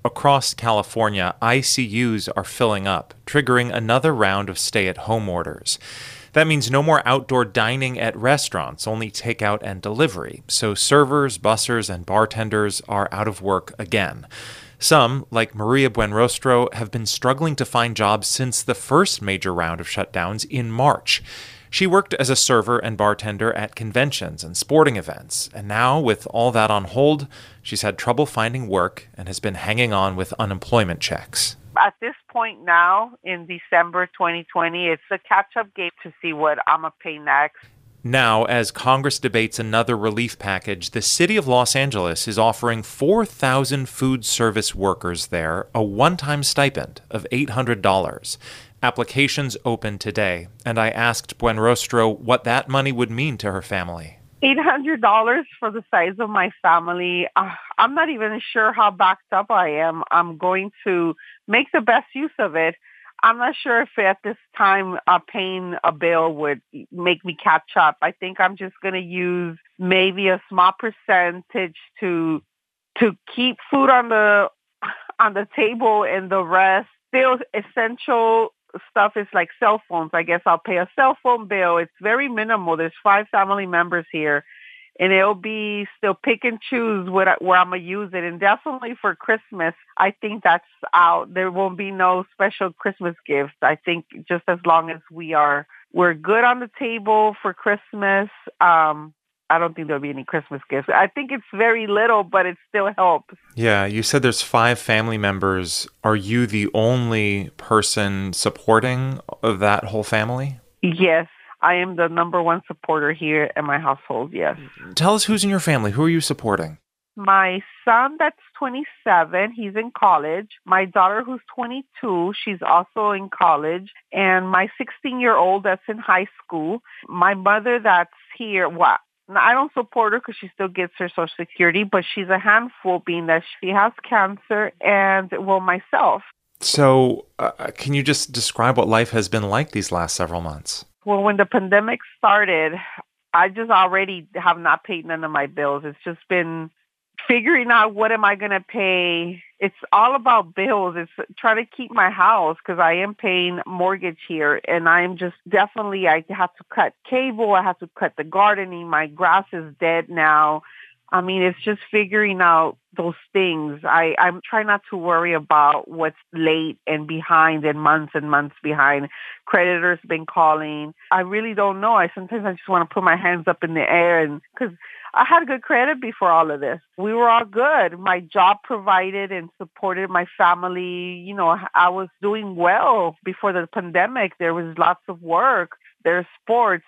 across California, ICUs are filling up, triggering another round of stay-at-home orders. That means no more outdoor dining at restaurants, only takeout and delivery. So servers, bussers, and bartenders are out of work again. Some, like Maria Buenrostro, have been struggling to find jobs since the first major round of shutdowns in March. She worked as a server and bartender at conventions and sporting events, and now, with all that on hold, she's had trouble finding work and has been hanging on with unemployment checks. At this point now, in December 2020, it's a catch-up game to see what I'm going to pay next. Now, as Congress debates another relief package, the city of Los Angeles is offering 4,000 food service workers there a one-time stipend of $800. Applications open today, and I asked Buenrostro what that money would mean to her family. $800 for the size of my family. I'm not even sure how backed up I am. I'm going to make the best use of it. I'm not sure if at this time paying a bill would make me catch up. I think I'm just going to use maybe a small percentage to keep food on the table, and the rest still essential stuff is like cell phones. I guess I'll pay a cell phone bill. It's very minimal. There's 5 family members here, and it'll be still pick and choose where I'm going to use it. And definitely for Christmas, I think that's out. There won't be no special Christmas gifts. I think just as long as we're good on the table for Christmas, I don't think there'll be any Christmas gifts. I think it's very little, but it still helps. Yeah, you said there's 5 family members. Are you the only person supporting that whole family? Yes, I am the number one supporter here in my household, yes. Tell us who's in your family. Who are you supporting? My son, that's 27, he's in college. My daughter, who's 22, she's also in college. And my 16-year-old, that's in high school. My mother, that's here, I don't support her because she still gets her Social Security, but she's a handful being that she has cancer and, myself. So can you just describe what life has been like these last several months? Well, when the pandemic started, I just already have not paid none of my bills. It's just been figuring out what am I going to pay. It's all about bills. It's trying to keep my house because I am paying mortgage here, and I'm just definitely, I have to cut cable. I have to cut the gardening. My grass is dead now. I mean, it's just figuring out those things. I'm trying not to worry about what's late and behind and months behind. Creditors been calling. I really don't know. Sometimes I just want to put my hands up in the air, and because I had good credit before all of this. We were all good. My job provided and supported my family. You know, I was doing well before the pandemic. There was lots of work. There's sports,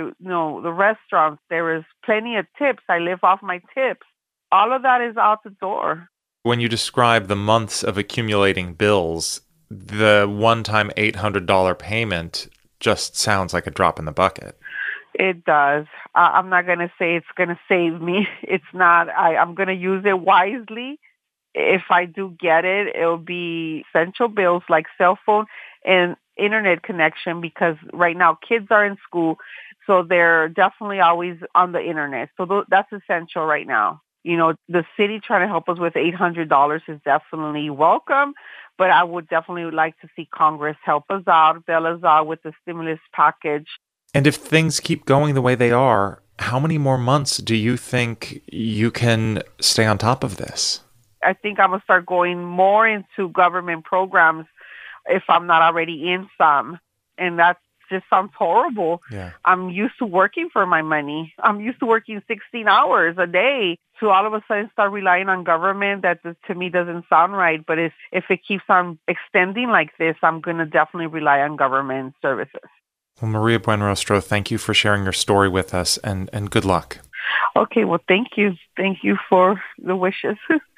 the restaurants. There was plenty of tips. I live off my tips. All of that is out the door. When you describe the months of accumulating bills, the one-time $800 payment just sounds like a drop in the bucket. It does. I'm not going to say it's going to save me. It's not. I'm going to use it wisely. If I do get it, it'll be essential bills like cell phone and internet connection, because right now kids are in school, so they're definitely always on the internet. So that's essential right now. You know, the city trying to help us with $800 is definitely welcome, but I would definitely like to see Congress help us out, bail us out with the stimulus package. And if things keep going the way they are, how many more months do you think you can stay on top of this? I think I'm going to start going more into government programs if I'm not already in some. And that just sounds horrible. Yeah. I'm used to working for my money. I'm used to working 16 hours a day. To all of a sudden start relying on government, that to me doesn't sound right. But if it keeps on extending like this, I'm going to definitely rely on government services. Well, Maria Buenrostro, thank you for sharing your story with us, and good luck. Okay, well, thank you. Thank you for the wishes.